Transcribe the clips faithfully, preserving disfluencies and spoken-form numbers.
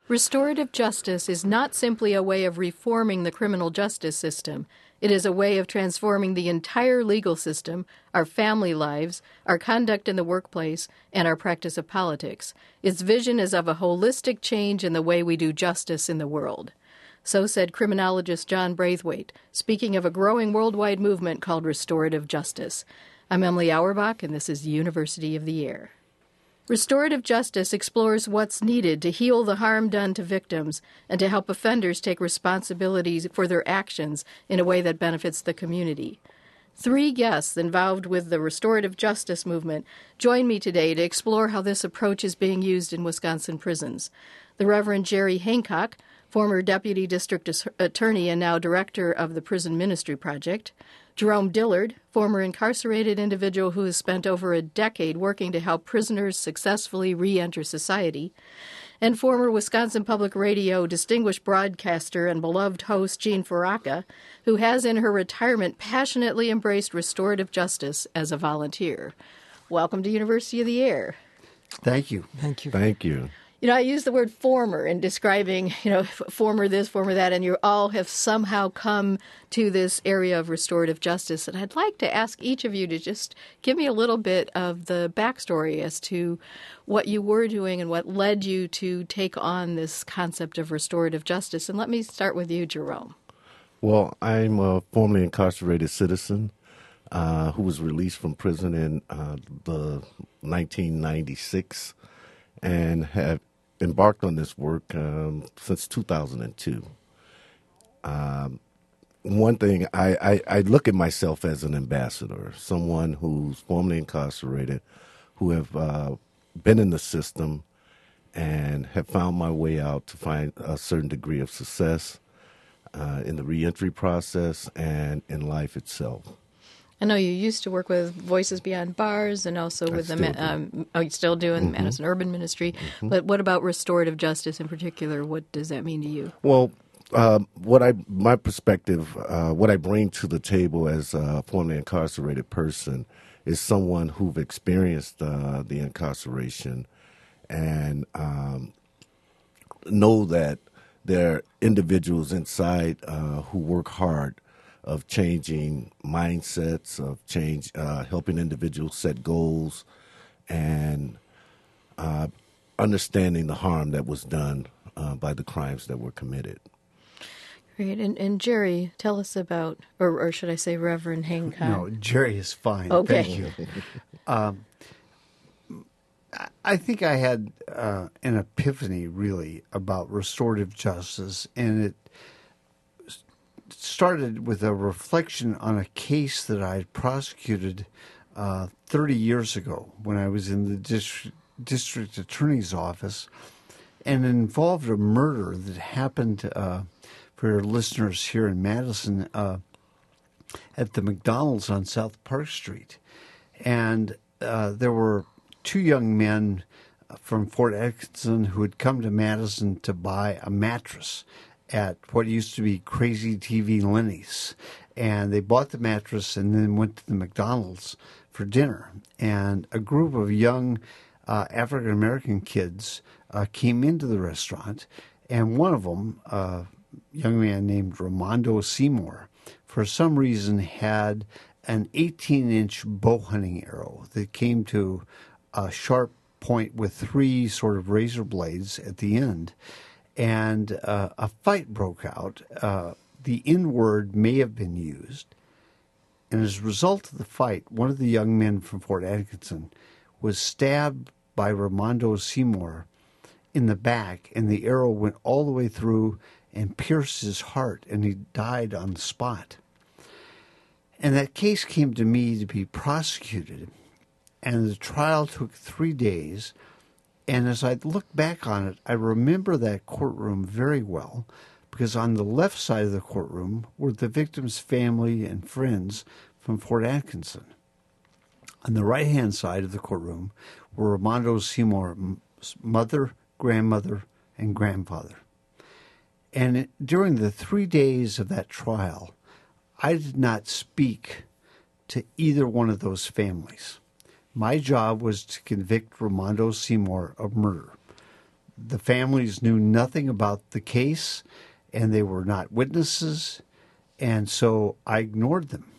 Restorative justice is not simply a way of reforming the criminal justice system. It is a way of transforming the entire legal system, our family lives, our conduct in the workplace, and our practice of politics. Its vision is of a holistic change in the way we do justice in the world. So said criminologist John Braithwaite, speaking of a growing worldwide movement called restorative justice. I'm Emily Auerbach, and this is University of the Air. Restorative justice explores what's needed to heal the harm done to victims and to help offenders take responsibility for their actions in a way that benefits the community. Three guests involved with the restorative justice movement join me today to explore how this approach is being used in Wisconsin prisons. The Reverend Jerry Hancock, former Deputy District Attorney and now Director of the Prison Ministry Project; Jerome Dillard, former incarcerated individual who has spent over a decade working to help prisoners successfully re-enter society; and former Wisconsin Public Radio distinguished broadcaster and beloved host Jean Faraca, who has in her retirement passionately embraced restorative justice as a volunteer. Welcome to University of the Air. Thank you. Thank you. Thank you. You know, I use the word former in describing, you know, former this, former that, and you all have somehow come to this area of restorative justice. And I'd like to ask each of you to just give me a little bit of the backstory as to what you were doing and what led you to take on this concept of restorative justice. And let me start with you, Jerome. Well, I'm a formerly incarcerated citizen uh, who was released from prison in uh, the nineteen ninety-six and have embarked on this work um, since two thousand two. Um, one thing, I, I, I look at myself as an ambassador, someone who's formerly incarcerated, who have uh, been in the system and have found my way out to find a certain degree of success uh, in the reentry process and in life itself. I know you used to work with Voices Beyond Bars and also I with the, still do. um, oh, you still do in Mm-hmm. the Madison Urban Ministry. Mm-hmm. But what about restorative justice in particular? What does that mean to you? Well, uh, what I, my perspective, uh, what I bring to the table as a formerly incarcerated person is someone who've experienced uh, the incarceration and um, know that there are individuals inside uh, who work hard of changing mindsets, of change, uh, helping individuals set goals, and uh, understanding the harm that was done uh, by the crimes that were committed. Great. And, and Jerry, tell us about, or, or should I say Reverend Hancock? No, Jerry is fine. Okay. Thank you. um, I think I had uh, an epiphany, really, about restorative justice, and it started with a reflection on a case that I had prosecuted uh, thirty years ago when I was in the district, district attorney's office, and it involved a murder that happened, uh, for your listeners here in Madison, uh, at the McDonald's on South Park Street. And uh, there were two young men from Fort Atkinson who had come to Madison to buy a mattress at what used to be Crazy T V Lenny's. And they bought the mattress and then went to the McDonald's for dinner. And a group of young uh, African-American kids uh, came into the restaurant, and one of them, a uh, young man named Ramondo Seymour, for some reason had an eighteen-inch bow hunting arrow that came to a sharp point with three sort of razor blades at the end. And uh, a fight broke out. Uh, the N-word may have been used. And as a result of the fight, one of the young men from Fort Atkinson was stabbed by Ramondo Seymour in the back, and the arrow went all the way through and pierced his heart, and he died on the spot. And that case came to me to be prosecuted, and the trial took three days. And as I look back on it, I remember that courtroom very well, because on the left side of the courtroom were the victim's family and friends from Fort Atkinson. On the right-hand side of the courtroom were Ramondo Seymour's mother, grandmother, and grandfather. And it, during the three days of that trial, I did not speak to either one of those families. My job was to convict Ramondo Seymour of murder. the families knew nothing about the case, and they were not witnesses, and so I ignored them.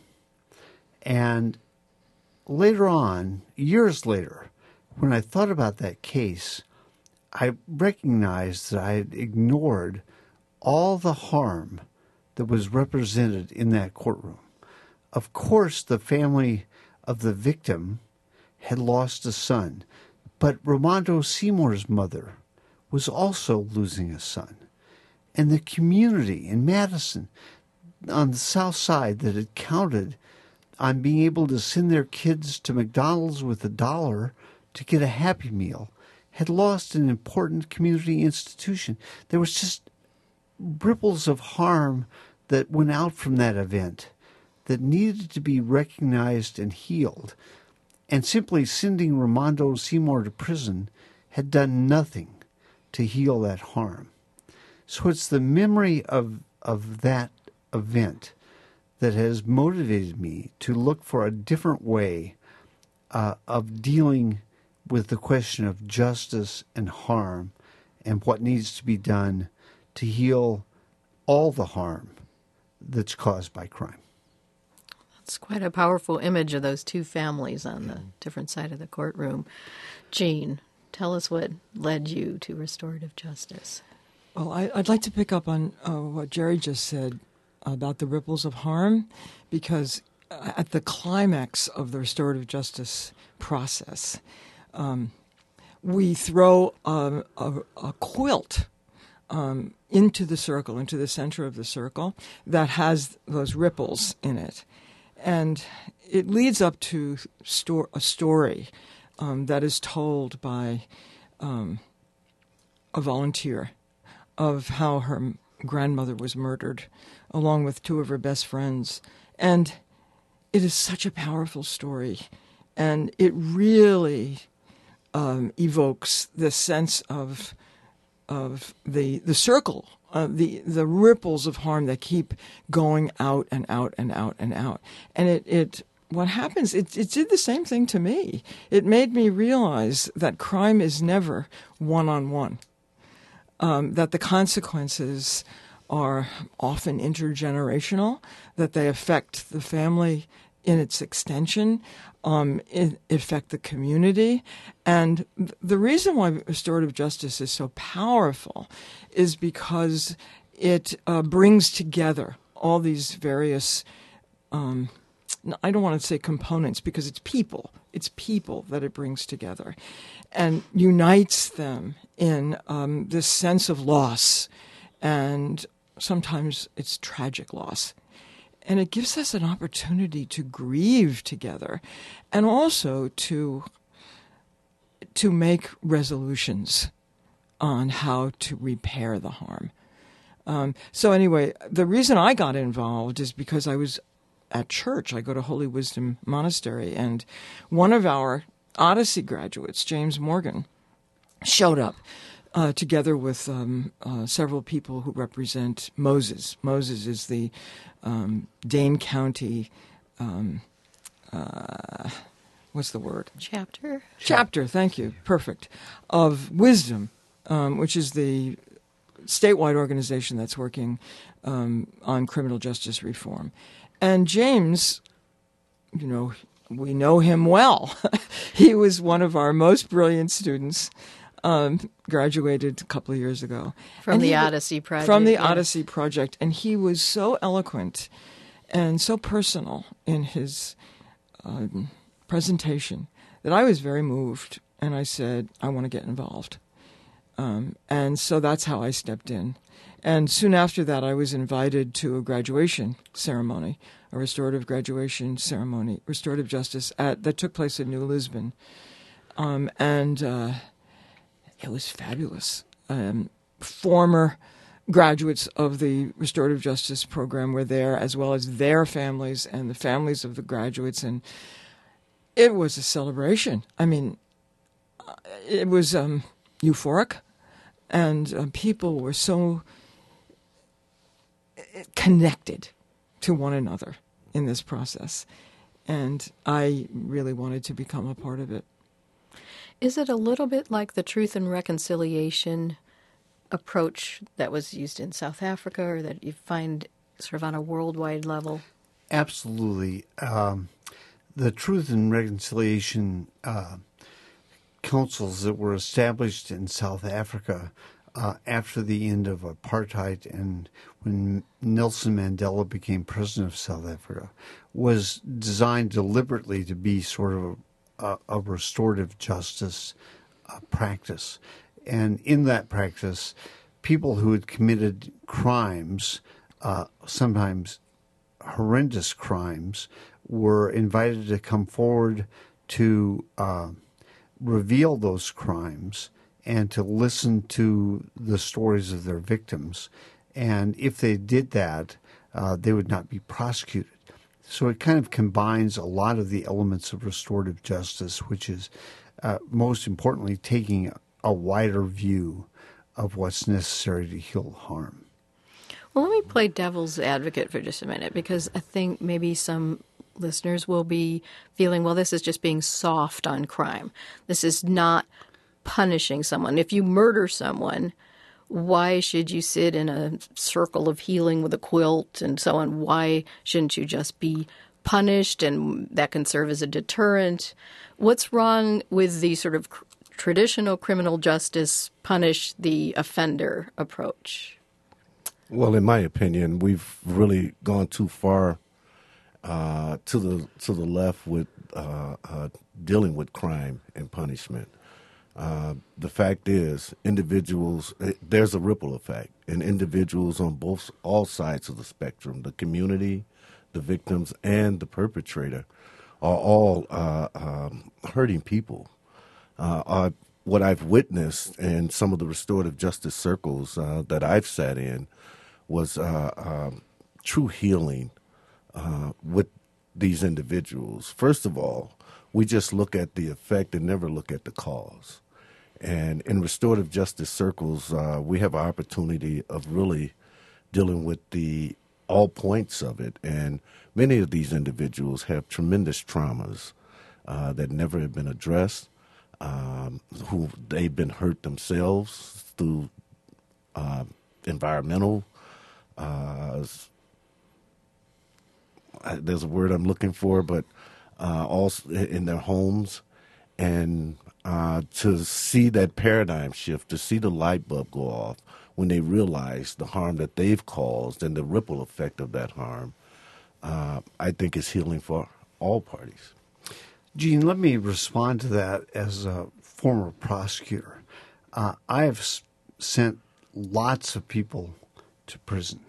And later on, years later, when I thought about that case, I recognized that I had ignored all the harm that was represented in that courtroom. Of course, the family of the victim had lost a son, but Ramondo Seymour's mother was also losing a son. And the community in Madison on the south side that had counted on being able to send their kids to McDonald's with a dollar to get a Happy Meal had lost an important community institution. There was just ripples of harm that went out from that event that needed to be recognized and healed. And simply sending Ramondo Seymour to prison had done nothing to heal that harm. So it's the memory of, of that event that has motivated me to look for a different way uh, of dealing with the question of justice and harm and what needs to be done to heal all the harm that's caused by crime. It's quite a powerful image of those two families on the different side of the courtroom. Jean, tell us what led you to restorative justice. Well, I, I'd like to pick up on uh, what Jerry just said about the ripples of harm, because at the climax of the restorative justice process, um, we throw a, a, a quilt um, into the circle, into the center of the circle, that has those ripples in it. And it leads up to sto- a story um, that is told by um, a volunteer of how her grandmother was murdered, along with two of her best friends. And it is such a powerful story. And it really um, evokes the sense of of the the circle, uh, the the ripples of harm that keep going out and out and out and out. And it, it what happens, it, it did the same thing to me. It made me realize that crime is never one-on-one, um, that the consequences are often intergenerational, that they affect the family in its extension, um, it, it affect the community. And th- the reason why restorative justice is so powerful is because it uh, brings together all these various, um, I don't want to say components, because it's people. It's people that it brings together and unites them in um, this sense of loss, and sometimes it's tragic loss. And it gives us an opportunity to grieve together, and also to to make resolutions on how to repair the harm. Um, so anyway, the reason I got involved is because I was at church. I go to Holy Wisdom Monastery, and one of our Odyssey graduates, James Morgan, showed up uh, together with um, uh, several people who represent Moses. Moses is the um, Dane County, um, uh, what's the word? Chapter? Chapter, thank you, perfect, of Wisdom, um, which is the statewide organization that's working um, on criminal justice reform. And James, you know, we know him well. He was one of our most brilliant students, um, graduated a couple of years ago. From And the he- Odyssey Project. From the yeah. Odyssey Project. And he was so eloquent and so personal in his um, presentation that I was very moved. And I said, I want to get involved. Um, and so that's how I stepped in. And soon after that, I was invited to a graduation ceremony, a restorative graduation ceremony, restorative justice at, that took place in New Lisbon. Um, and uh, it was fabulous. Um, former graduates of the restorative justice program were there, as well as their families and the families of the graduates. And it was a celebration. I mean, it was um, euphoric. And uh, people were so connected to one another in this process. And I really wanted to become a part of it. Is it a little bit like the truth and reconciliation approach that was used in South Africa, or that you find sort of on a worldwide level? Absolutely. Um, the Truth and Reconciliation uh, councils that were established in South Africa uh, after the end of apartheid and when Nelson Mandela became president of South Africa was designed deliberately to be sort of a, a restorative justice uh, practice. And in that practice, people who had committed crimes, uh, sometimes horrendous crimes, were invited to come forward to uh, reveal those crimes and to listen to the stories of their victims. And if they did that, uh, they would not be prosecuted. So it kind of combines a lot of the elements of restorative justice, which is uh, most importantly taking a, a wider view of what's necessary to heal harm. Well, let me play devil's advocate for just a minute, because I think maybe some listeners will be feeling, well, this is just being soft on crime. This is not punishing someone. If you murder someone, why should you sit in a circle of healing with a quilt and so on? Why shouldn't you just be punished, and that can serve as a deterrent? What's wrong with the sort of cr- traditional criminal justice punish the offender approach? Well, in my opinion, we've really gone too far uh, to the to the left with uh, uh, dealing with crime and punishment. Uh, the fact is, individuals, there's a ripple effect, and individuals on both all sides of the spectrum, the community, the victims, and the perpetrator, are all uh, um, hurting people. Uh, uh, what I've witnessed in some of the restorative justice circles uh, that I've sat in was uh, um, true healing uh, with these individuals. First of all, we just look at the effect and never look at the cause. And in restorative justice circles, uh, we have an opportunity of really dealing with the all points of it. And many of these individuals have tremendous traumas uh, that never have been addressed, um, who they've been hurt themselves through uh, environmental Uh, there's a word I'm looking for, but uh, also in their homes, and uh, to see that paradigm shift, to see the light bulb go off when they realize the harm that they've caused and the ripple effect of that harm, uh, I think is healing for all parties. Gene, let me respond to that as a former prosecutor. Uh, I have s- sent lots of people to prison.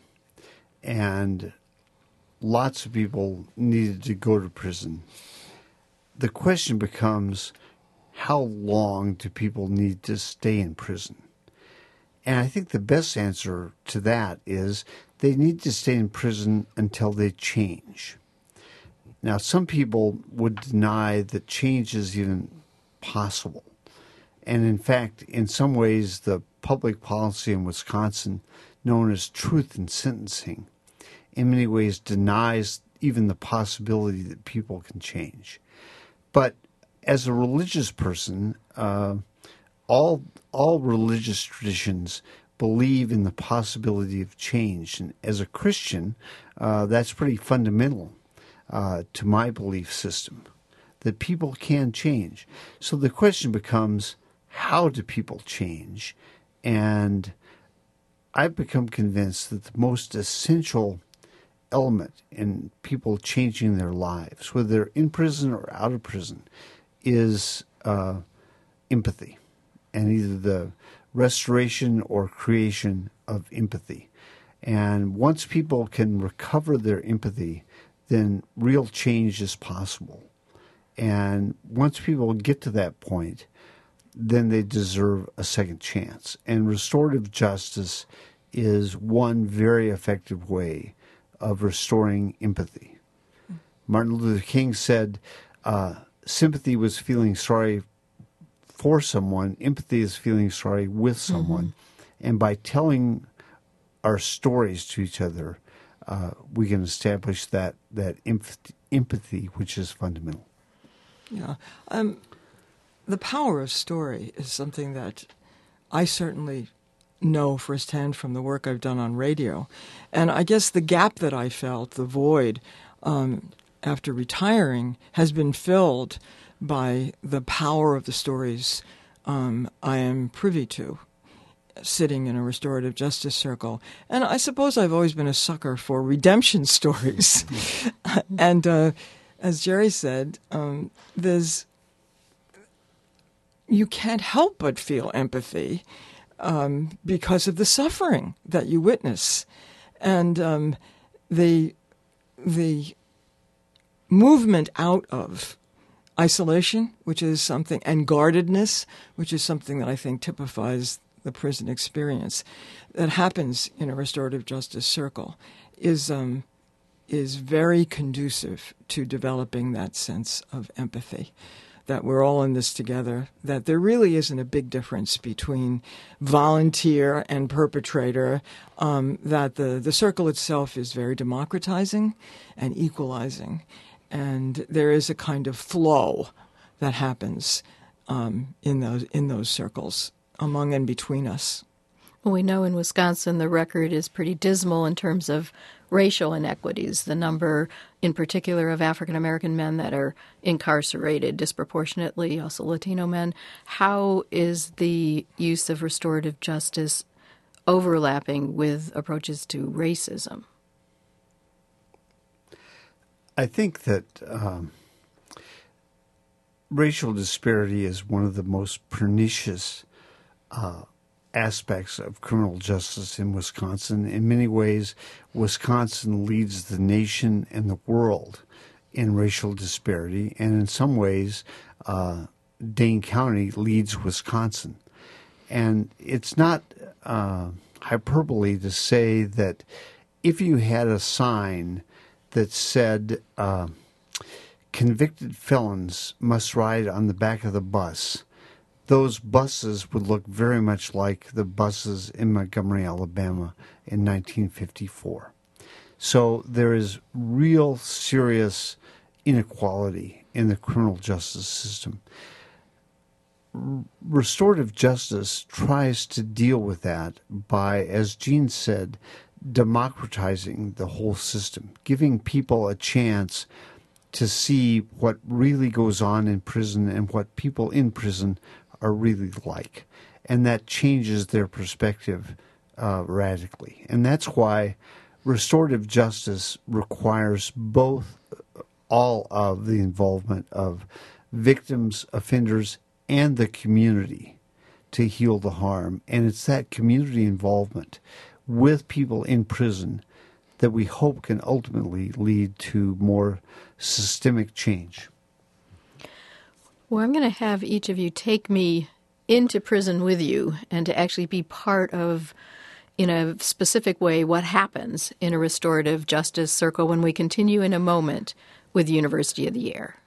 And lots of people needed to go to prison. The question becomes, how long do people need to stay in prison? And I think the best answer to that is they need to stay in prison until they change. Now, some people would deny that change is even possible. And in fact, in some ways, the public policy in Wisconsin, known as truth in sentencing, in many ways denies even the possibility that people can change. But as a religious person, uh, all all religious traditions believe in the possibility of change. And as a Christian, uh, that's pretty fundamental uh, to my belief system, that people can change. So the question becomes, how do people change? And I've become convinced that the most essential element in people changing their lives, whether they're in prison or out of prison, is uh, empathy, and either the restoration or creation of empathy. And once people can recover their empathy, then real change is possible. And once people get to that point, then they deserve a second chance. And restorative justice is one very effective way of restoring empathy. Martin Luther King said, uh, sympathy was feeling sorry for someone, empathy is feeling sorry with someone. Mm-hmm. And by telling our stories to each other, uh, we can establish that, that empathy, empathy, which is fundamental. Yeah. Um, the power of story is something that I certainly know firsthand from the work I've done on radio. And I guess the gap that I felt, the void, um, after retiring, has been filled by the power of the stories um, I am privy to, sitting in a restorative justice circle. And I suppose I've always been a sucker for redemption stories. and uh, as Jerry said, um, there's you can't help but feel empathy um, because of the suffering that you witness. And um, the the movement out of isolation, which is something, and guardedness, which is something that I think typifies the prison experience, that happens in a restorative justice circle, is um, is very conducive to developing that sense of empathy, that we're all in this together, that there really isn't a big difference between volunteer and perpetrator, um, that the, the circle itself is very democratizing and equalizing, and there is a kind of flow that happens um, in those in those circles among and between us. Well, we know in Wisconsin the record is pretty dismal in terms of racial inequities. The number, in particular, of African American men that are incarcerated disproportionately, also Latino men. How is the use of restorative justice overlapping with approaches to racism? I think that um, racial disparity is one of the most pernicious uh, aspects of criminal justice in Wisconsin. In many ways, Wisconsin leads the nation and the world in racial disparity, and in some ways, uh, Dane County leads Wisconsin. And it's not uh, hyperbole to say that if you had a sign that said, uh, convicted felons must ride on the back of the bus, those buses would look very much like the buses in Montgomery, Alabama in nineteen fifty-four. So there is real serious inequality in the criminal justice system. R- restorative justice tries to deal with that by, as Jean said, democratizing the whole system, giving people a chance to see what really goes on in prison and what people in prison are really like. And that changes their perspective uh, radically. And that's why restorative justice requires both all of the involvement of victims, offenders, and the community to heal the harm. And it's that community involvement with people in prison that we hope can ultimately lead to more systemic change. Well, I'm going to have each of you take me into prison with you and to actually be part of, in a specific way, what happens in a restorative justice circle when we continue in a moment with University of the Air.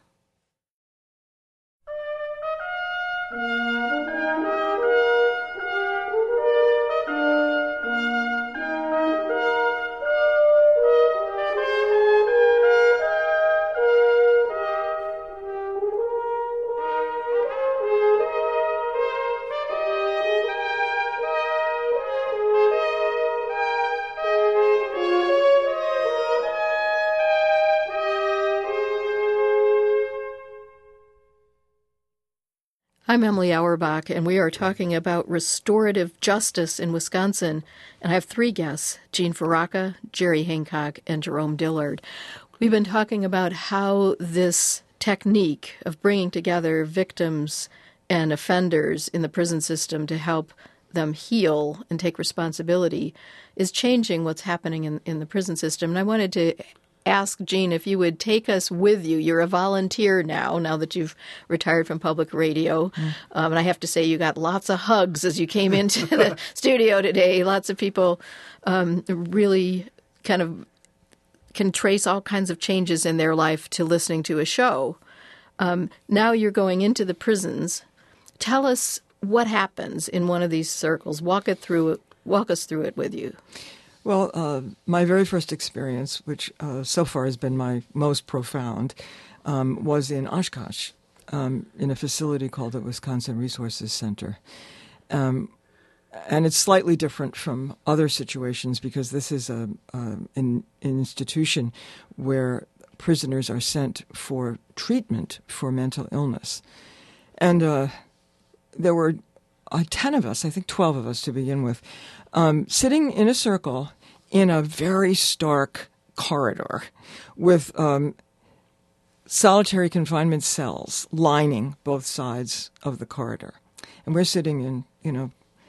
I'm Emily Auerbach, and we are talking about restorative justice in Wisconsin. And I have three guests, Jean Faraca, Jerry Hancock, and Jerome Dillard. We've been talking about how this technique of bringing together victims and offenders in the prison system to help them heal and take responsibility is changing what's happening in, in the prison system. And I wanted to ask Jean if you would take us with you. You're a volunteer now, now that you've retired from public radio. Mm. Um, and I have to say you got lots of hugs as you came into the studio today. Lots of people um, really kind of can trace all kinds of changes in their life to listening to a show. Um, now you're going into the prisons. Tell us what happens in one of these circles. Walk it through. Walk us through it with you. Well, uh, my very first experience, which uh, so far has been my most profound, um, was in Oshkosh, um, in a facility called the Wisconsin Resources Center. Um, and it's slightly different from other situations because this is a, a an, an institution where prisoners are sent for treatment for mental illness. And uh, there were uh, ten of us, I think twelve of us to begin with, um, sitting in a circle in a very stark corridor with um, solitary confinement cells lining both sides of the corridor. And we're sitting in, you know,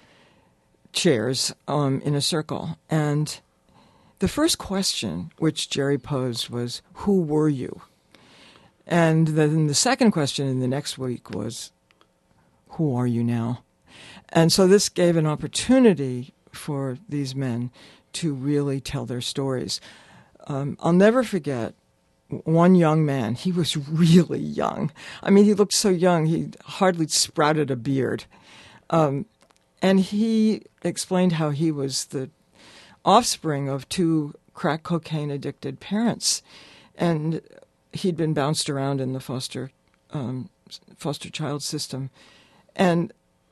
chairs um, in a circle. And the first question which Jerry posed was, who were you? And then the second question in the next week was, who are you now? And so this gave an opportunity for these men to really tell their stories. Um, I'll never forget one young man. He was really young. I mean, he looked so young, he hardly sprouted a beard. Um, and he explained how he was the offspring of two crack cocaine addicted parents. And he'd been bounced around in the foster um, foster child system. And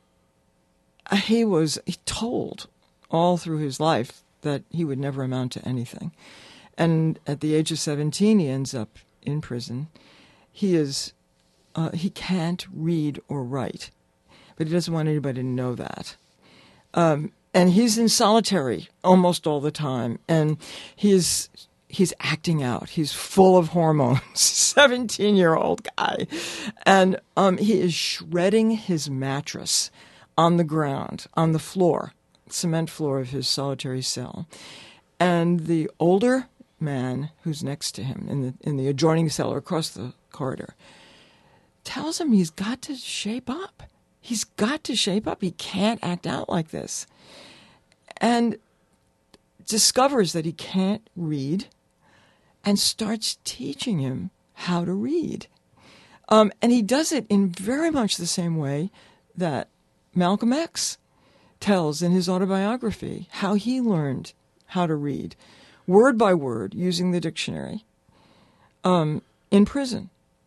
he was told all through his life that he would never amount to anything. And at the age of seventeen, he ends up in prison. He is, uh, he can't read or write, but he doesn't want anybody to know that. Um, and he's in solitary almost all the time, and he's he's acting out. He's full of hormones, seventeen-year-old guy, and um, he is shredding his mattress on the ground, on the floor, cement floor of his solitary cell. And the older man who's next to him in the in the adjoining cell or across the corridor tells him he's got to shape up. He's got to shape up. He can't act out like this. And discovers that he can't read and starts teaching him how to read. Um, and he does it in very much the same way that Malcolm X tells in his autobiography how he learned how to read, word by word, using the dictionary, um, in prison.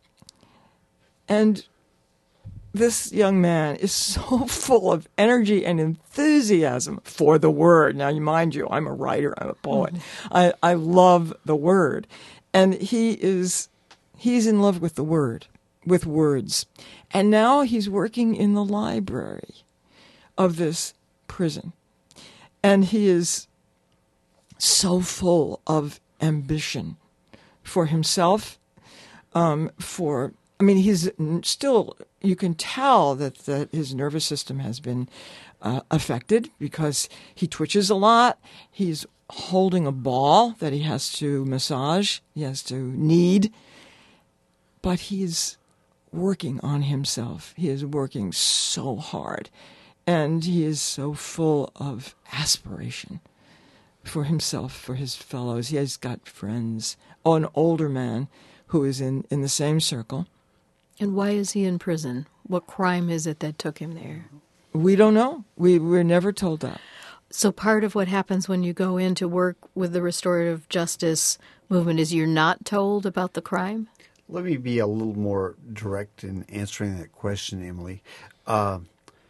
And this young man is so full of energy and enthusiasm for the word. Now, you mind you, I'm a writer, I'm a poet. Mm-hmm. I, I love the word. And he is, he's in love with the word, with words. And now he's working in the library of this prison. And he is so full of ambition for himself, um, for, I mean, he's still, you can tell that, that his nervous system has been uh, affected because he twitches a lot. He's holding a ball that he has to massage, he has to knead, but he's working on himself. He is working so hard, and he is so full of aspiration for himself, for his fellows. He has got friends. Oh, an older man who is in, in the same circle. And why is he in prison? What crime is it that took him there? We don't know. We were never told that. So part of what happens when you go in to work with the restorative justice movement is you're not told about the crime? Let me be a little more direct in answering that question, Emily. Uh,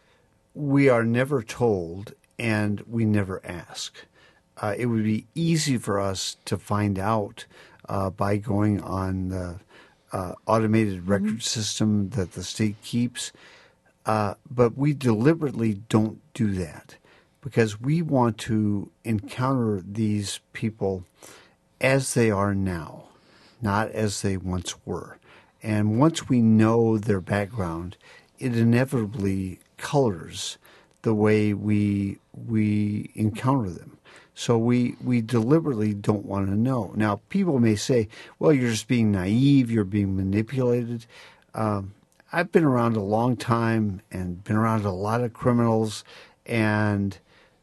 we are never told, and we never ask. Uh, it would be easy for us to find out uh, by going on the uh, automated mm-hmm. record system that the state keeps, uh, but we deliberately don't do that because we want to encounter these people as they are now, not as they once were. And once we know their background, it inevitably colors the way we we encounter them. So we, we deliberately don't want to know. Now, people may say, well, you're just being naive, you're being manipulated. Um, I've been around a long time and been around a lot of criminals, and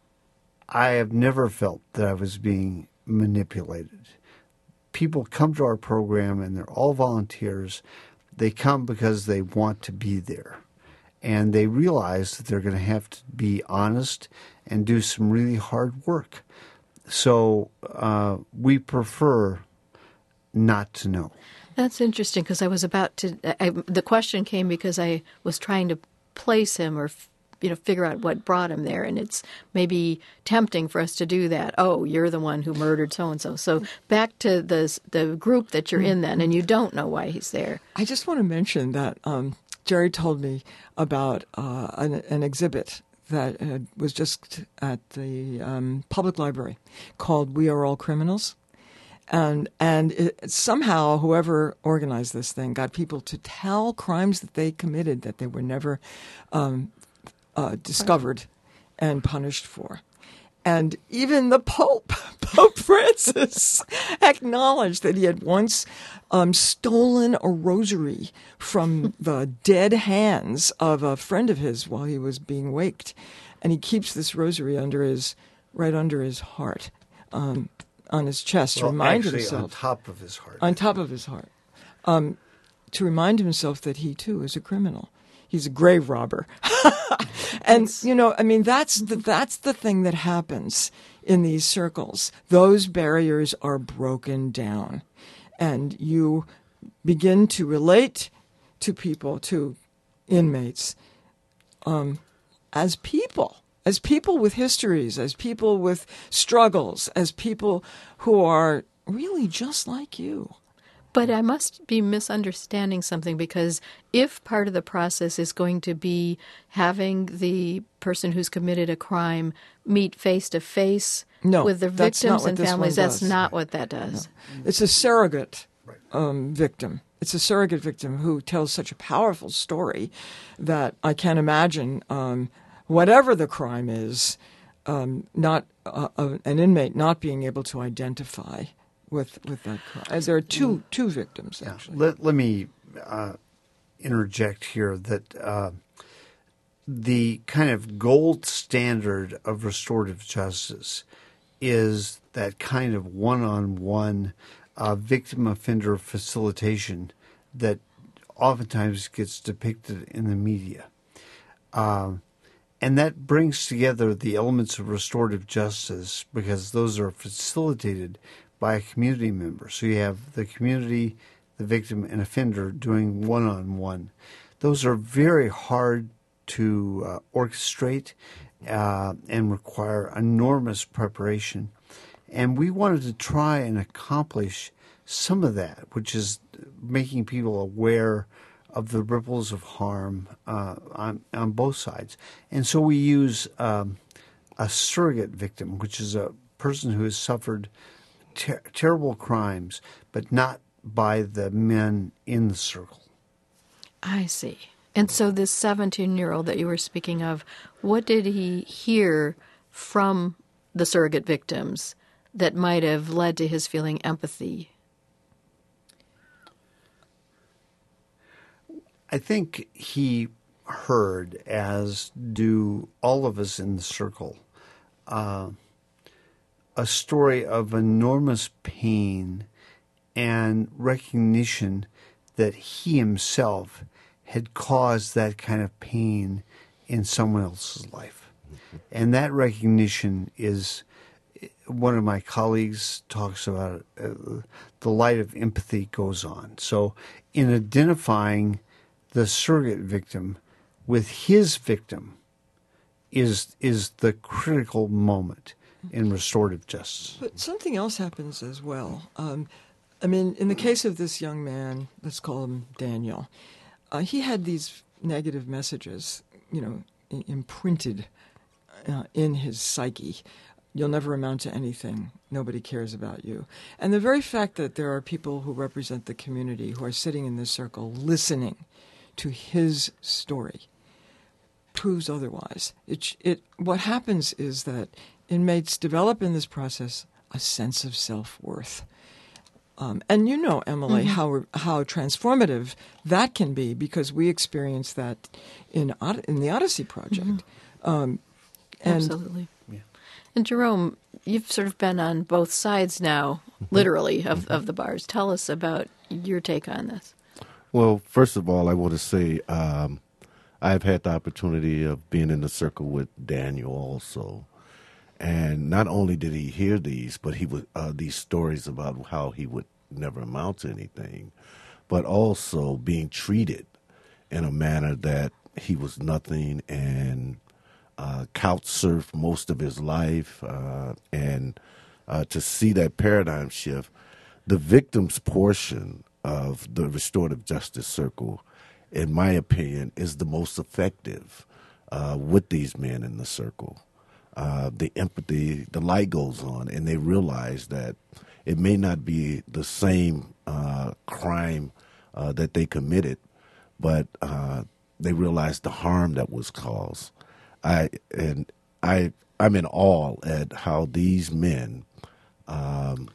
I have never felt that I was being manipulated. People come to our program, and they're all volunteers. They come because they want to be there. And they realize that they're going to have to be honest and do some really hard work. So uh, we prefer not to know. That's interesting because I was about to. I, the question came because I was trying to place him or you know figure out what brought him there, and it's maybe tempting for us to do that. Oh, you're the one who murdered so and so. So back to the the group that you're in then, and you don't know why he's there. I just want to mention that um, Jerry told me about uh, an, an exhibit that uh, was just at the um, public library called "We Are All Criminals." And and it, somehow whoever organized this thing got people to tell crimes that they committed that they were never um, uh, discovered and punished for. And even the Pope, Pope Francis, acknowledged that he had once um, stolen a rosary from the dead hands of a friend of his while he was being waked. And he keeps this rosary under his right under his heart. Um on his chest well, to remind actually himself. on top of his heart. On top of his heart. Um, to remind himself that he, too, is a criminal. He's a grave robber. And, you know, I mean, that's the, that's the thing that happens in these circles. Those barriers are broken down. And you begin to relate to people, to inmates, um, as people. As people with histories, as people with struggles, as people who are really just like you. But I must be misunderstanding something because if part of the process is going to be having the person who's committed a crime meet face to face with the victims and families, that's not what that does. No. It's a surrogate um, victim. It's a surrogate victim who tells such a powerful story that I can't imagine um, whatever the crime is, um, not uh, uh, an inmate not being able to identify with with that crime. As there are two two victims Yeah. actually. Let let me uh, interject here that uh, the kind of gold standard of restorative justice is that kind of one-on-one uh, victim-offender facilitation that oftentimes gets depicted in the media. Um, And that brings together the elements of restorative justice because those are facilitated by a community member. So you have the community, the victim, and offender doing one-on-one. Those are very hard to uh, orchestrate uh, and require enormous preparation. And we wanted to try and accomplish some of that, which is making people aware of the ripples of harm uh, on, on both sides. And so we use um, a surrogate victim, which is a person who has suffered ter- terrible crimes, but not by the men in the circle. I see. And so this seventeen-year-old that you were speaking of, what did he hear from the surrogate victims that might have led to his feeling empathy? I think he heard, as do all of us in the circle, uh, a story of enormous pain and recognition that he himself had caused that kind of pain in someone else's life. And that recognition is, one of my colleagues talks about it, uh, the light of empathy goes on. So in identifying the surrogate victim with his victim is is the critical moment in restorative justice. But something else happens as well. Um, I mean, in the case of this young man, let's call him Daniel, uh, he had these negative messages, you know, I- imprinted uh, in his psyche. You'll never amount to anything. Nobody cares about you. And the very fact that there are people who represent the community who are sitting in this circle listening to his story proves otherwise. It, it, what happens is that inmates develop in this process a sense of self-worth. Um, and you know, Emily, mm-hmm. how how transformative that can be because we experienced that in in the Odyssey Project. Mm-hmm. Um, and Absolutely. Yeah. And Jerome, you've sort of been on both sides now, literally, of, of the bars. Tell us about your take on this. Well, first of all, I want to say um, I've had the opportunity of being in the circle with Daniel also. And not only did he hear these, but he would uh, these stories about how he would never amount to anything. but also being treated in a manner that he was nothing, and uh, couch surfed most of his life, uh, and uh, to see that paradigm shift, the victim's portion of the restorative justice circle, in my opinion, is the most effective uh, with these men in the circle. Uh, the empathy, the light goes on, and they realize that it may not be the same uh, crime uh, that they committed, but uh, they realize the harm that was caused. I and I I'm in awe at how these men um,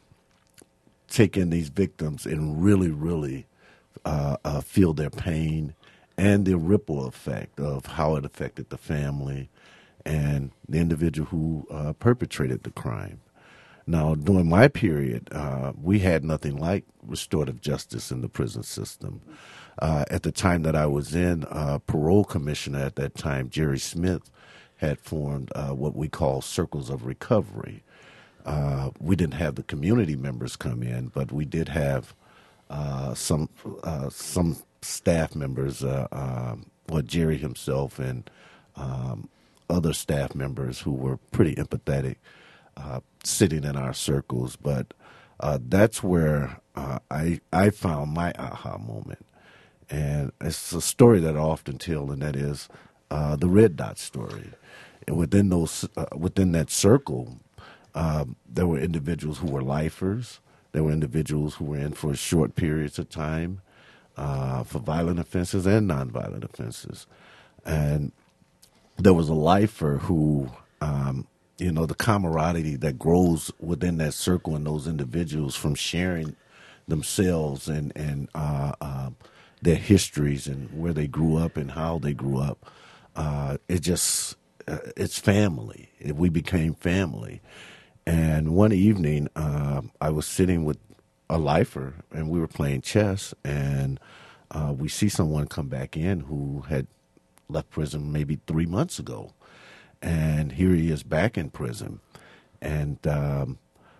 take in these victims and really, really uh, uh, feel their pain and the ripple effect of how it affected the family and the individual who uh, perpetrated the crime. Now, during my period, uh, we had nothing like restorative justice in the prison system. Uh, at the time that I was in, uh, parole commissioner at that time, Jerry Smith, had formed uh, what we call circles of recovery. Uh, we didn't have the community members come in, but we did have uh, some uh, some staff members, uh, uh, well, Jerry himself and um, other staff members who were pretty empathetic, uh, sitting in our circles. But uh, that's where uh, I I found my aha moment. And it's a story that I often tell, and that is uh, the Red Dot story. And within those, uh, within that circle, um, there were individuals who were lifers. There were individuals who were in for short periods of time uh, for violent offenses and nonviolent offenses. And there was a lifer who, um, you know, the camaraderie that grows within that circle and those individuals from sharing themselves and, and uh, uh, their histories and where they grew up and how they grew up, uh, it just, uh, it's family. It, we became family. And one evening, uh, I was sitting with a lifer, and we were playing chess, and uh, we see someone come back in who had left prison maybe three months ago. And here he is back in prison. And um,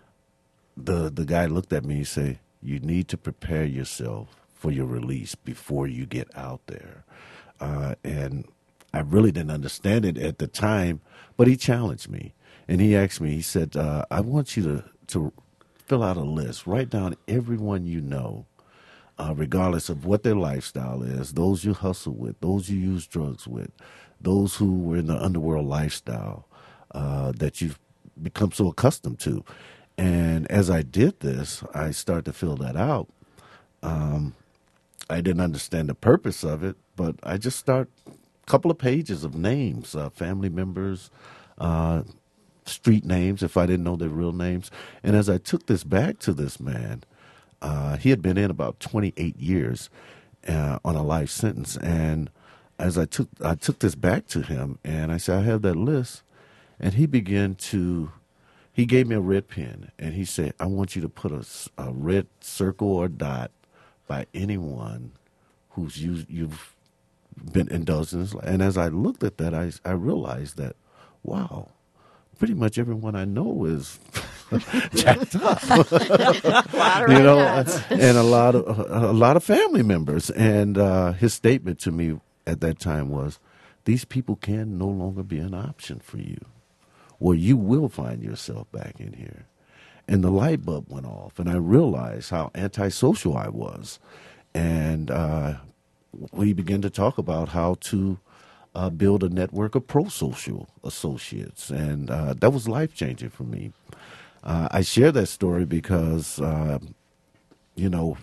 the the guy looked at me and said, "You need to prepare yourself for your release before you get out there." Uh, and I really didn't understand it at the time, but he challenged me. And he asked me, he said, uh, I want you to, to fill out a list. Write down everyone you know, uh, regardless of what their lifestyle is, those you hustle with, those you use drugs with, those who were in the underworld lifestyle uh, that you've become so accustomed to. And as I did this, I started to fill that out. Um, I didn't understand the purpose of it, but I just start a couple of pages of names, uh, family members, uh, street names if I didn't know their real names. And as I took this back to this man, uh, he had been in about twenty-eight years uh, on a life sentence. And as I took I took this back to him, and I said, I have that list. And he began to, he gave me a red pen, and he said, I want you to put a, a red circle or dot by anyone who's used, you've been indulged in this. And as I looked at that, I, I realized that, wow, pretty much everyone I know is jacked up, you know, and a lot of a lot of family members. And uh, his statement to me at that time was, "These people can no longer be an option for you, or you will find yourself back in here." And the light bulb went off, and I realized how antisocial I was, and uh, we began to talk about how to Uh, build a network of pro-social associates, and uh, that was life-changing for me. Uh, I share that story because, uh, you know,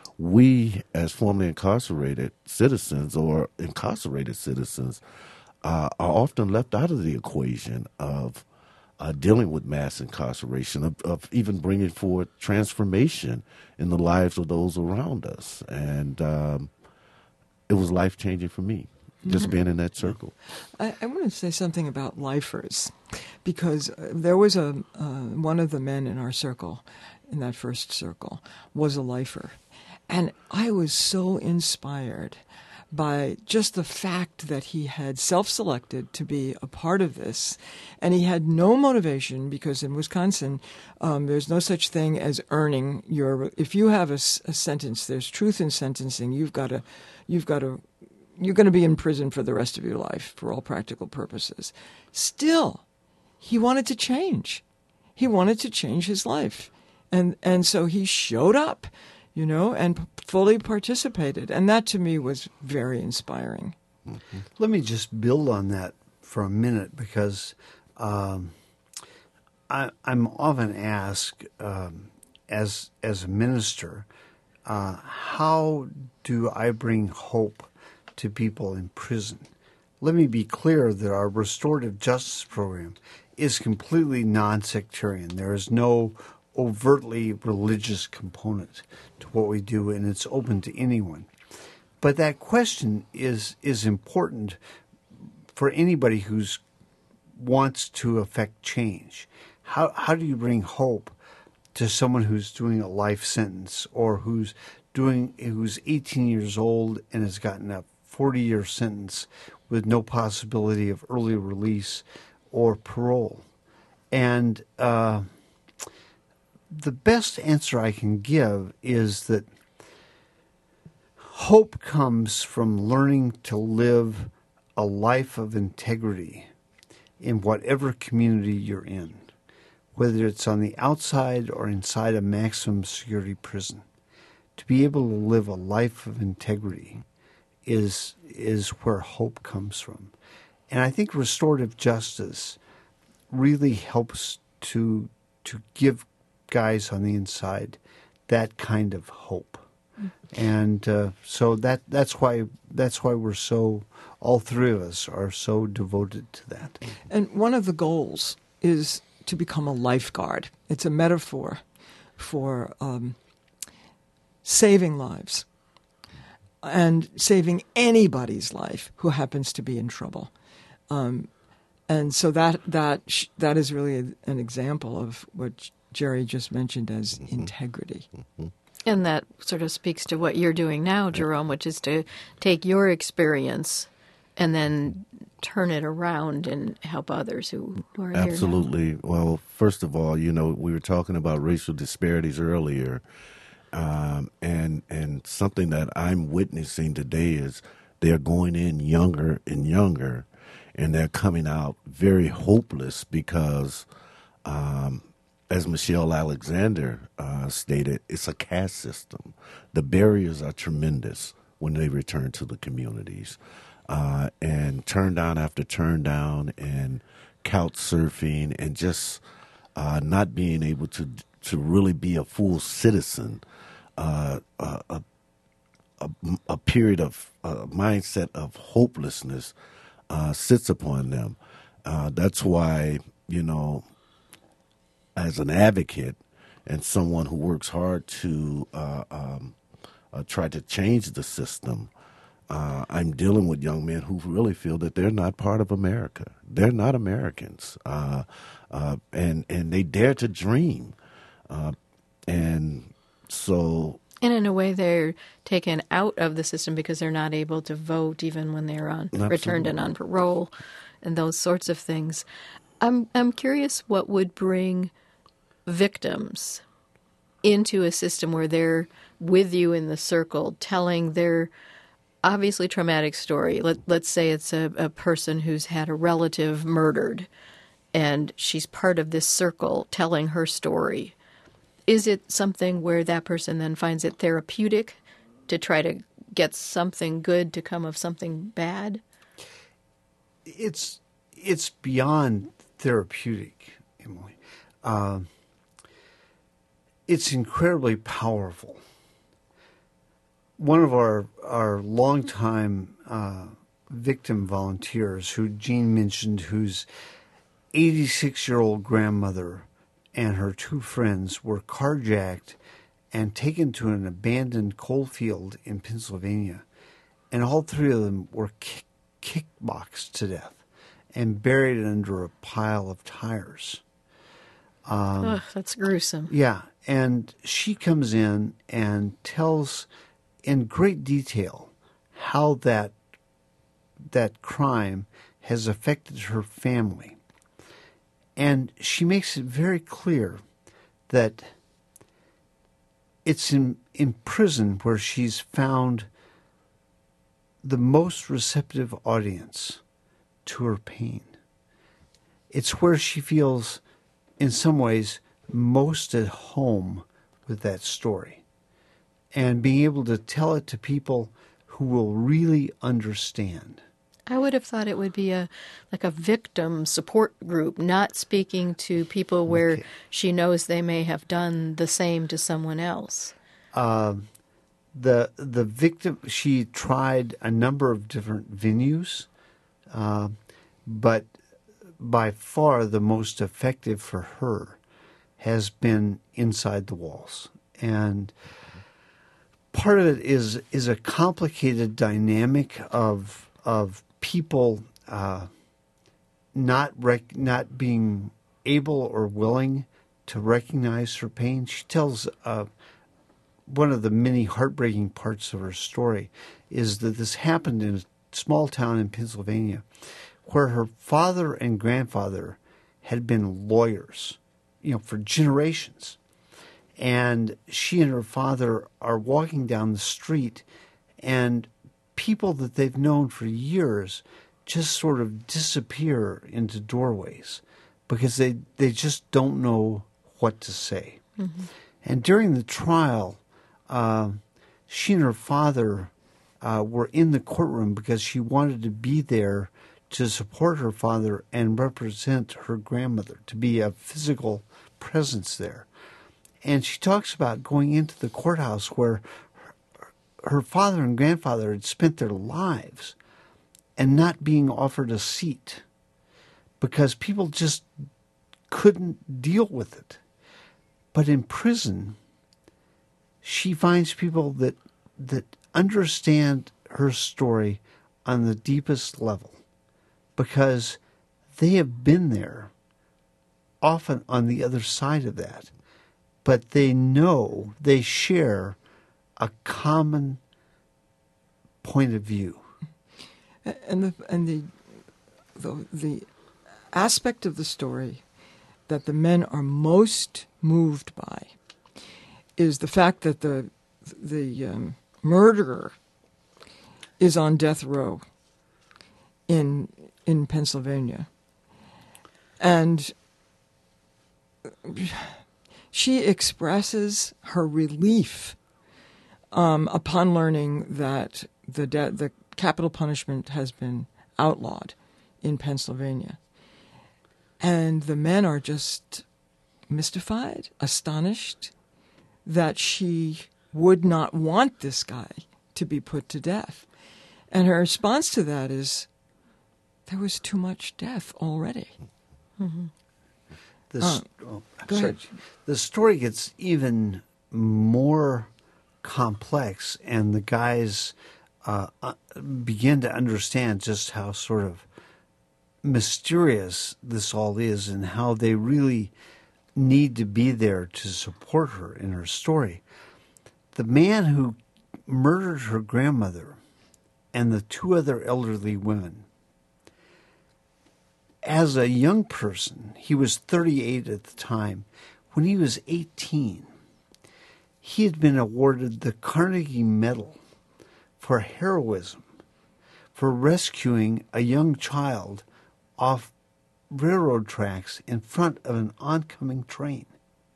we as formerly incarcerated citizens or incarcerated citizens uh, are often left out of the equation of uh, dealing with mass incarceration, of, of even bringing forth transformation in the lives of those around us. And um, it was life-changing for me, just being in that circle. I, I want to say something about lifers, because uh, there was a uh, one of the men in our circle, in that first circle, was a lifer. And I was so inspired by just the fact that he had self-selected to be a part of this. And he had no motivation, because in Wisconsin, um, there's no such thing as earning your, if you have a, a sentence, there's truth in sentencing, you've got to, you've got to, you're going to be in prison for the rest of your life for all practical purposes. Still, he wanted to change. He wanted to change his life. And, and so he showed up, you know, and fully participated. And that to me was very inspiring. Mm-hmm. Let me just build on that for a minute, because um, I, I'm often asked um, as, as a minister, uh, how do I bring hope to people in prison? Let me be clear that our restorative justice program is completely non-sectarian. There is no overtly religious component to what we do, and it's open to anyone. But that question is is important for anybody who's wants to affect change. How how do you bring hope to someone who's doing a life sentence, or who's doing who's eighteen years old and has gotten a forty-year sentence with no possibility of early release or parole? And uh, the best answer I can give is that hope comes from learning to live a life of integrity in whatever community you're in, whether it's on the outside or inside a maximum security prison. To be able to live a life of integrity is is where hope comes from. And I think restorative justice really helps to to give guys on the inside that kind of hope. And uh, so that that's why that's why we're so, all three of us are so devoted to that. And one of the goals is to become a lifeguard. It's a metaphor for um, saving lives and saving anybody's life who happens to be in trouble. Um, and so that that sh- that is really a, an example of what Jerry just mentioned as mm-hmm. integrity. Mm-hmm. And that sort of speaks to what you're doing now, Jerome, which is to take your experience and then turn it around and help others who, who are Absolutely. here now. Well, first of all, you know, we were talking about racial disparities earlier, um, and and something that I'm witnessing today is they're going in younger and younger, and they're coming out very hopeless because um, as Michelle Alexander uh, stated, it's a caste system. The barriers are tremendous when they return to the communities. Uh, and turn down after turn down, and couch surfing, and just uh, not being able to to really be a full citizen. Uh, a, a, a, a period of a mindset of hopelessness uh, sits upon them. Uh, that's why, you know, as an advocate and someone who works hard to uh, um, uh, try to change the system, Uh, I'm dealing with young men who really feel that they're not part of America. They're not Americans, uh, uh, and and they dare to dream, uh, and so. And in a way, they're taken out of the system because they're not able to vote, even when they're on Absolutely. returned and on parole, and those sorts of things. I'm I'm curious what would bring victims into a system where they're with you in the circle, telling their obviously traumatic story. Let, let's say it's a, a person who's had a relative murdered, and she's part of this circle telling her story. Is it something where that person then finds it therapeutic to try to get something good to come of something bad? It's it's beyond therapeutic, Emily. Uh, it's incredibly powerful. One of our our longtime uh, victim volunteers, who Jean mentioned, whose eighty-six-year-old grandmother and her two friends were carjacked and taken to an abandoned coal field in Pennsylvania, and all three of them were kick, kickboxed to death and buried under a pile of tires. Um, Ugh, that's gruesome. Yeah, and she comes in and tells in great detail how that that crime has affected her family. And she makes it very clear that it's in, in prison where she's found the most receptive audience to her pain. It's where she feels, in some ways, most at home with that story. And being able to tell it to people who will really understand. I would have thought it would be a like a victim support group, not speaking to people where Okay. she knows they may have done the same to someone else. Uh, the the victim, she tried a number of different venues, uh, but by far the most effective for her has been inside the walls. And part of it is is a complicated dynamic of of people uh, not rec- not being able or willing to recognize her pain. She tells uh, one of the many heartbreaking parts of her story is that this happened in a small town in Pennsylvania where her father and grandfather had been lawyers, you know, for generations. And she and her father are walking down the street, and people that they've known for years just sort of disappear into doorways because they, they just don't know what to say. Mm-hmm. And during the trial, uh, she and her father uh, were in the courtroom because she wanted to be there to support her father and represent her grandmother, to be a physical presence there. And she talks about going into the courthouse where her father and grandfather had spent their lives and not being offered a seat because people just couldn't deal with it. But in prison, she finds people that that understand her story on the deepest level because they have been there, often on the other side of that. But they know, they share a common point of view. And the and the the, the aspect of the story that the men are most moved by is the fact that the the um, murderer is on death row in in Pennsylvania, and she expresses her relief um, upon learning that the de- the capital punishment has been outlawed in Pennsylvania. And the men are just mystified, astonished that she would not want this guy to be put to death. And her response to that is, there was too much death already. Mm-hmm. This, Uh, oh, go sorry. ahead. The story gets even more complex, and the guys uh, uh, begin to understand just how sort of mysterious this all is and how they really need to be there to support her in her story. The man who murdered her grandmother and the two other elderly women, as a young person, he was thirty-eight at the time. When he was eighteen, he had been awarded the Carnegie Medal for heroism, for rescuing a young child off railroad tracks in front of an oncoming train.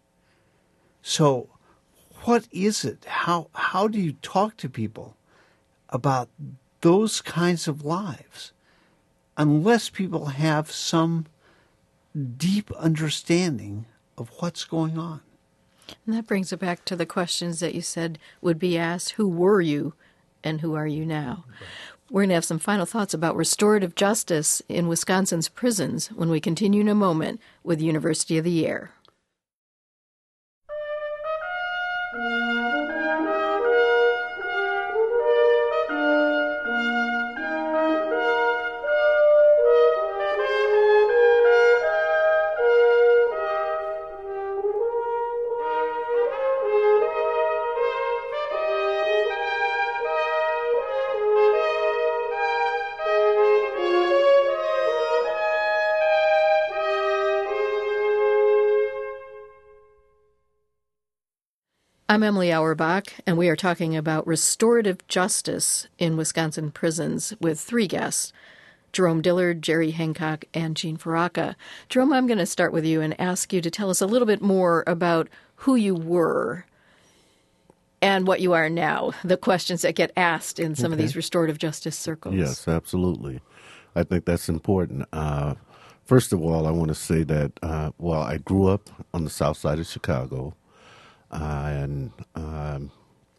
So what is it? How how do you talk to people about those kinds of lives unless people have some deep understanding of what's going on? And that brings it back to the questions that you said would be asked: who were you and who are you now? Right. We're going to have some final thoughts about restorative justice in Wisconsin's prisons when we continue in a moment with University of the Year. I'm Emily Auerbach, and we are talking about restorative justice in Wisconsin prisons with three guests, Jerome Dillard, Jerry Hancock, and Jean Faraca. Jerome, I'm going to start with you and ask you to tell us a little bit more about who you were and what you are now, the questions that get asked in some okay. of these restorative justice circles. Yes, absolutely. I think that's important. Uh, first of all, I want to say that, uh, well, I grew up on the south side of Chicago, uh, and um,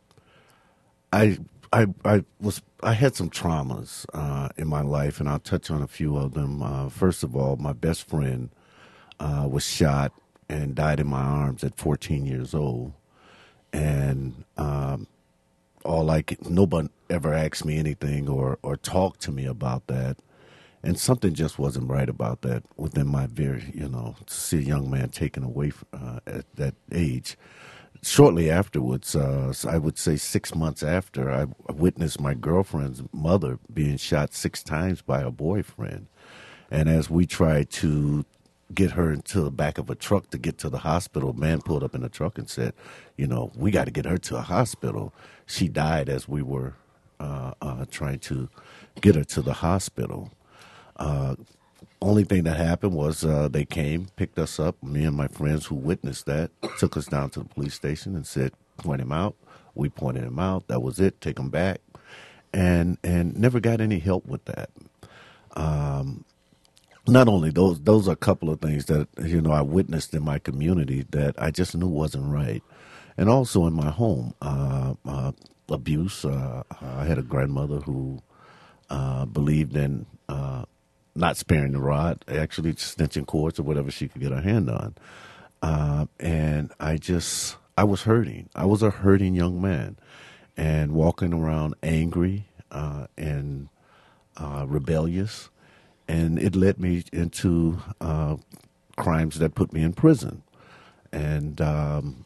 I, I, I was I had some traumas uh, in my life, and I'll touch on a few of them. Uh, first of all, my best friend uh, was shot and died in my arms at fourteen years old. And um, all I could, nobody ever asked me anything or, or talked to me about that. And something just wasn't right about that within my very, you know, to see a young man taken away uh, at that age. Shortly afterwards, uh, I would say six months after, I witnessed my girlfriend's mother being shot six times by her boyfriend. And as we tried to get her into the back of a truck to get to the hospital, a man pulled up in the truck and said, you know, we got to get her to a hospital. She died as we were uh, uh, trying to get her to the hospital. Uh, only thing that happened was uh, they came, picked us up, me and my friends who witnessed that, took us down to the police station and said, point him out. We pointed him out. That was it. Take him back. And, and never got any help with that. Um, Not only those, those are a couple of things that, you know, I witnessed in my community that I just knew wasn't right. And also in my home, uh, uh, abuse. Uh, I had a grandmother who uh, believed in uh, not sparing the rod, actually snitching cords or whatever she could get her hand on. Uh, and I just, I was hurting. I was a hurting young man and walking around angry uh, and uh, rebellious. And it led me into uh, crimes that put me in prison. And um,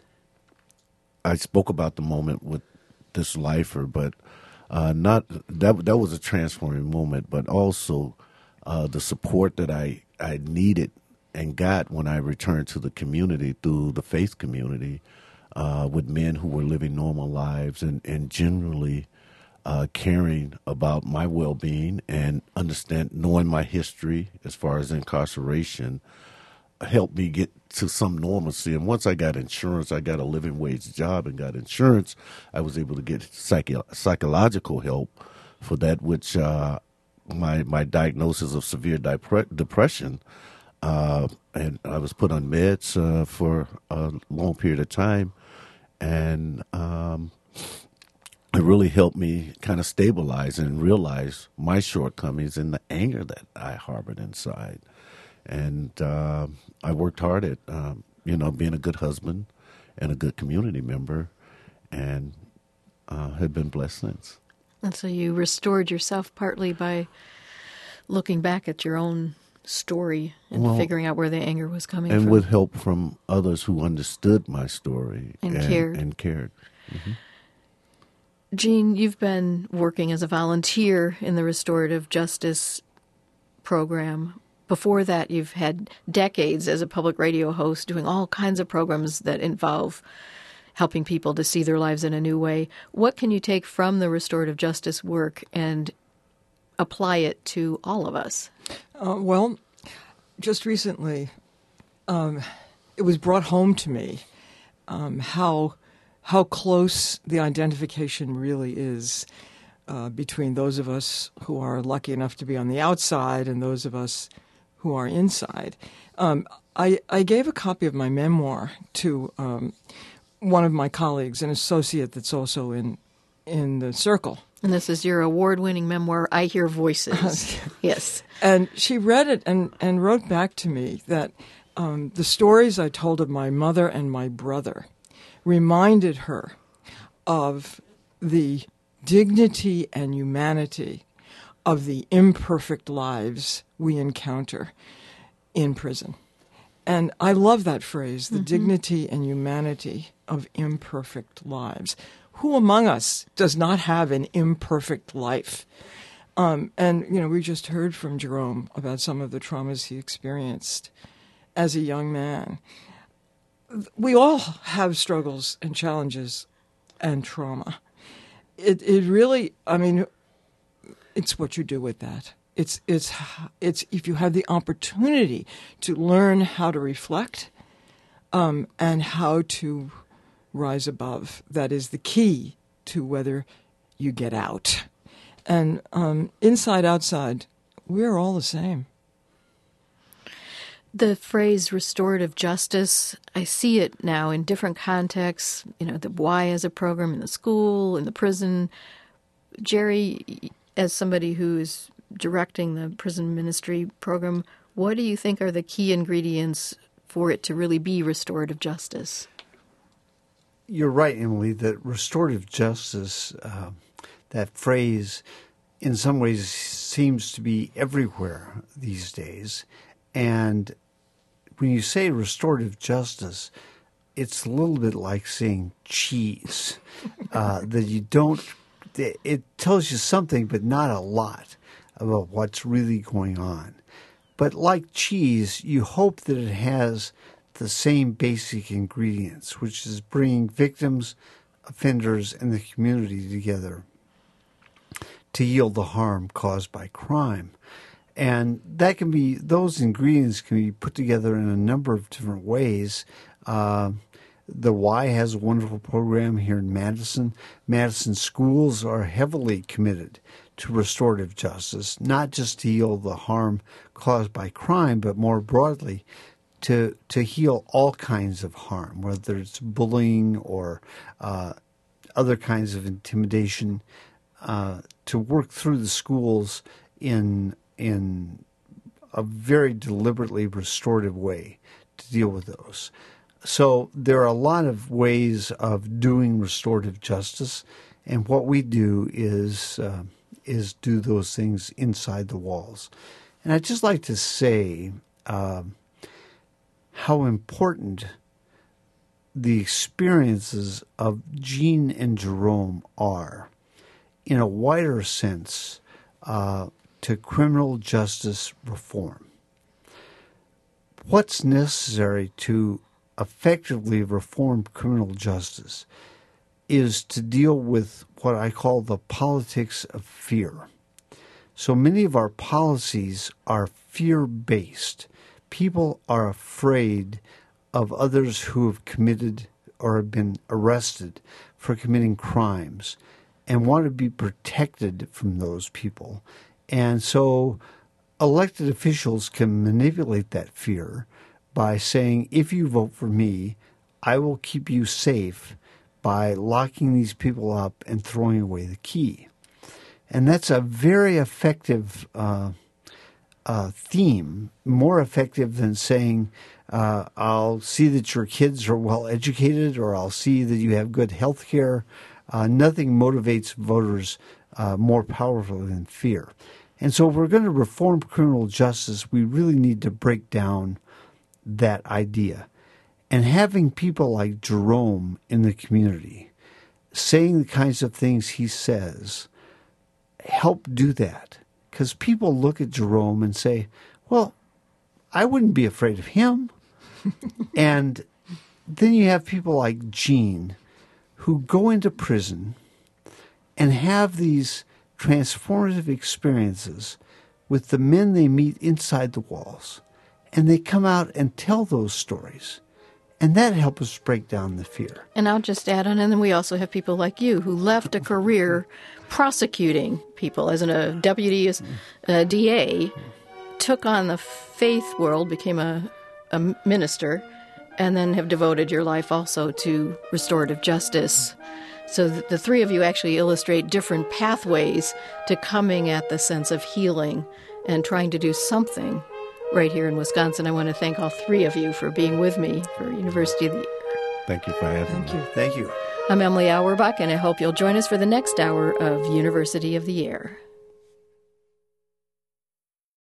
I spoke about the moment with this lifer, but uh, not that that was a transforming moment, but also uh, the support that I, I needed and got when I returned to the community through the faith community uh, with men who were living normal lives and, and generally Uh, caring about my well-being and understand, knowing my history as far as incarceration, helped me get to some normalcy. And once I got insurance, I got a living wage job and got insurance, I was able to get psycho- psychological help for that, which uh, my my diagnosis of severe depre- depression, uh, and I was put on meds uh, for a long period of time, and um it really helped me kind of stabilize and realize my shortcomings and the anger that I harbored inside. And uh, I worked hard at, um, you know, being a good husband and a good community member, and uh, have been blessed since. And so you restored yourself partly by looking back at your own story and well, figuring out where the anger was coming and from. And with help from others who understood my story. And, and cared. And cared. Mm-hmm. Jean, you've been working as a volunteer in the restorative justice program. Before that, you've had decades as a public radio host doing all kinds of programs that involve helping people to see their lives in a new way. What can you take from the restorative justice work and apply it to all of us? Uh, well, just recently, um, it was brought home to me um, how how close the identification really is uh, between those of us who are lucky enough to be on the outside and those of us who are inside. Um, I, I gave a copy of my memoir to um, one of my colleagues, an associate that's also in in the circle. And this is your award-winning memoir, I Hear Voices. Yes. And she read it and, and wrote back to me that um, the stories I told of my mother and my brother reminded her of the dignity and humanity of the imperfect lives we encounter in prison. And I love that phrase, the mm-hmm. dignity and humanity of imperfect lives. Who among us does not have an imperfect life? Um, and, you know, we just heard from Jerome about some of the traumas he experienced as a young man. we all have struggles and challenges and trauma. It it really, I mean, it's what you do with that. It's it's it's if you have the opportunity to learn how to reflect, um, and how to rise above. That is the key to whether you get out. And um, inside, outside, we're all the same. The phrase restorative justice, I see it now in different contexts, you know, the Y as a program in the school, in the prison. Jerry, as somebody who is directing the prison ministry program, what do you think are the key ingredients for it to really be restorative justice? You're right, Emily, that restorative justice, uh, that phrase, in some ways seems to be everywhere these days. And when you say restorative justice, it's a little bit like saying cheese, uh, that you don't, it tells you something, but not a lot about what's really going on. But like cheese, you hope that it has the same basic ingredients, which is bringing victims, offenders, and the community together to heal the harm caused by crime. And that can be, those ingredients can be put together in a number of different ways. Uh, the Y has a wonderful program here in Madison. Madison schools are heavily committed to restorative justice, not just to heal the harm caused by crime, but more broadly to to heal all kinds of harm, whether it's bullying or uh, other kinds of intimidation, uh, to work through the schools in in a very deliberately restorative way to deal with those. So there are a lot of ways of doing restorative justice, and what we do is uh, is do those things inside the walls. And I'd just like to say uh, how important the experiences of Jean and Jerome are, in a wider sense, uh, to criminal justice reform. What's necessary to effectively reform criminal justice is to deal with what I call the politics of fear. So many of our policies are fear-based. People are afraid of others who have committed or have been arrested for committing crimes and want to be protected from those people. And so elected officials can manipulate that fear by saying, if you vote for me, I will keep you safe by locking these people up and throwing away the key. And that's a very effective uh, uh, theme, more effective than saying, uh, I'll see that your kids are well educated, or I'll see that you have good health care. Uh, nothing motivates voters uh, more powerfully than fear. And so if we're going to reform criminal justice, we really need to break down that idea. And having people like Jerome in the community saying the kinds of things he says help do that. Because people look at Jerome and say, well, I wouldn't be afraid of him. And then you have people like Jean who go into prison and have these transformative experiences with the men they meet inside the walls. And they come out and tell those stories. And that helps us break down the fear. And I'll just add on, and then we also have people like you who left a career prosecuting people as a deputy as a D A, took on the faith world, became a, a minister, and then have devoted your life also to restorative justice. So the three of you actually illustrate different pathways to coming at the sense of healing and trying to do something right here in Wisconsin. I want to thank all three of you for being with me for University of the Year. Thank you for having me. Thank you. Thank you. I'm Emily Auerbach, and I hope you'll join us for the next hour of University of the Year.